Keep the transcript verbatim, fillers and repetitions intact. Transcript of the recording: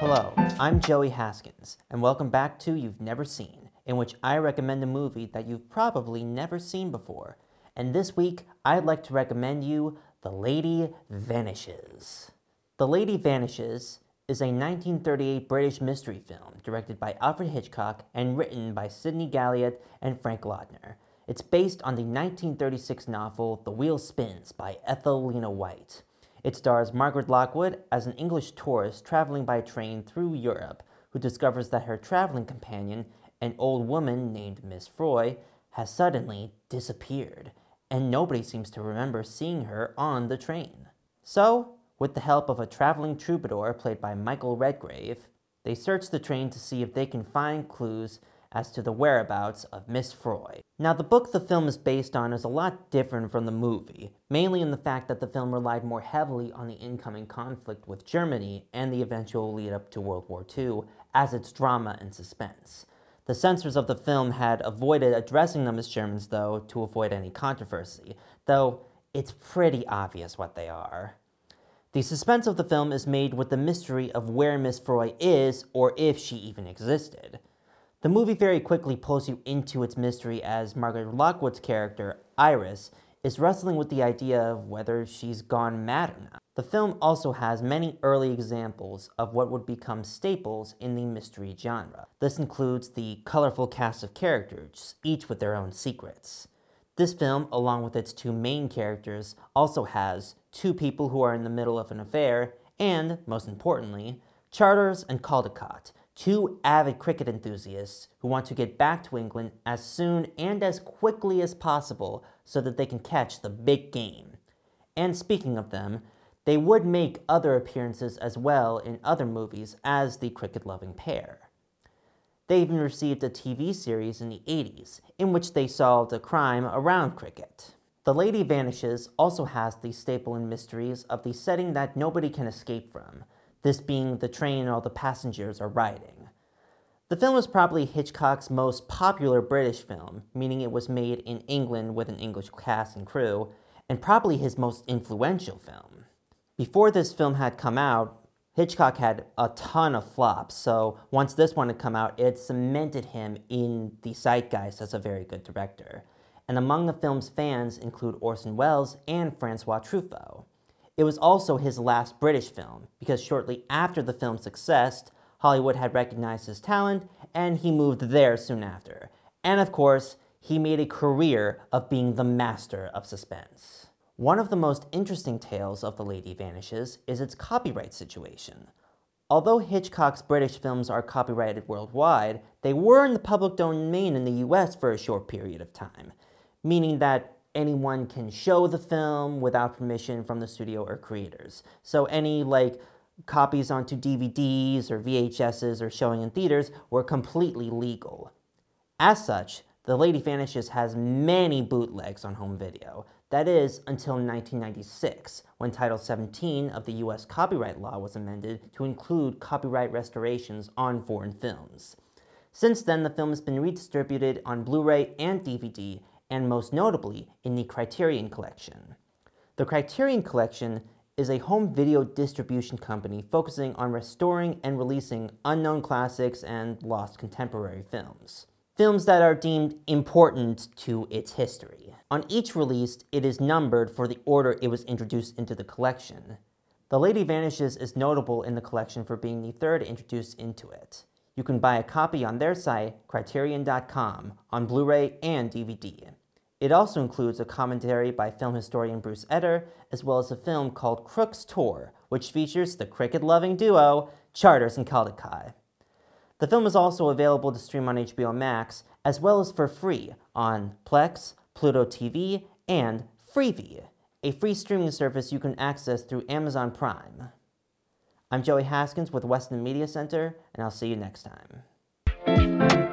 Hello, I'm Joey Haskins, and welcome back to You've Never Seen, in which I recommend a movie that you've probably never seen before. And this week, I'd like to recommend you The Lady Vanishes. The Lady Vanishes is a nineteen thirty-eight British mystery film directed by Alfred Hitchcock and written by Sidney Galliot and Frank Lautner. It's based on the nineteen thirty-six novel The Wheel Spins by Ethel Lena White. It stars Margaret Lockwood as an English tourist traveling by train through Europe who discovers that her traveling companion, an old woman named Miss Froy, has suddenly disappeared, and nobody seems to remember seeing her on the train. So, with the help of a traveling troubadour played by Michael Redgrave, they search the train to see if they can find clues as to the whereabouts of Miss Froy. Now, the book the film is based on is a lot different from the movie, mainly in the fact that the film relied more heavily on the incoming conflict with Germany and the eventual lead-up to World War Two as its drama and suspense. The censors of the film had avoided addressing them as Germans, though, to avoid any controversy, though it's pretty obvious what they are. The suspense of the film is made with the mystery of where Miss Froy is, or if she even existed. The movie very quickly pulls you into its mystery as Margaret Lockwood's character, Iris, is wrestling with the idea of whether she's gone mad or not. The film also has many early examples of what would become staples in the mystery genre. This includes the colorful cast of characters, each with their own secrets. This film, along with its two main characters, also has two people who are in the middle of an affair, and, most importantly, Charters and Caldecott, two avid cricket enthusiasts who want to get back to England as soon and as quickly as possible so that they can catch the big game. And speaking of them, they would make other appearances as well in other movies as the cricket-loving pair. They even received a T V series in the eighties, in which they solved a crime around cricket. The Lady Vanishes also has the staple in mysteries of the setting that nobody can escape from, this being the train all the passengers are riding. The film is probably Hitchcock's most popular British film, meaning it was made in England with an English cast and crew, and probably his most influential film. Before this film had come out, Hitchcock had a ton of flops, so once this one had come out, it cemented him in the zeitgeist as a very good director. And among the film's fans include Orson Welles and Francois Truffaut. It was also his last British film, because shortly after the film's success, Hollywood had recognized his talent, and he moved there soon after. And of course, he made a career of being the master of suspense. One of the most interesting tales of The Lady Vanishes is its copyright situation. Although Hitchcock's British films are copyrighted worldwide, they were in the public domain in the U S for a short period of time, meaning that anyone can show the film without permission from the studio or creators. So any, like, copies onto D V Ds or V H Ss or showing in theaters were completely legal. As such, The Lady Vanishes has many bootlegs on home video. That is, until nineteen ninety-six, when Title seventeen of the U S copyright law was amended to include copyright restorations on foreign films. Since then, the film has been redistributed on Blu-ray and D V D, and most notably in the Criterion Collection. The Criterion Collection is a home video distribution company focusing on restoring and releasing unknown classics and lost contemporary films. Films that are deemed important to its history. On each release, it is numbered for the order it was introduced into the collection. The Lady Vanishes is notable in the collection for being the third introduced into it. You can buy a copy on their site, criterion dot com, on Blu-ray and D V D. It also includes a commentary by film historian Bruce Eder, as well as a film called Crook's Tour, which features the cricket-loving duo, Charters and Caldecott. The film is also available to stream on H B O Max, as well as for free on Plex, Pluto T V, and Freevee, a free streaming service you can access through Amazon Prime. I'm Joey Haskins with Weston Media Center, and I'll see you next time.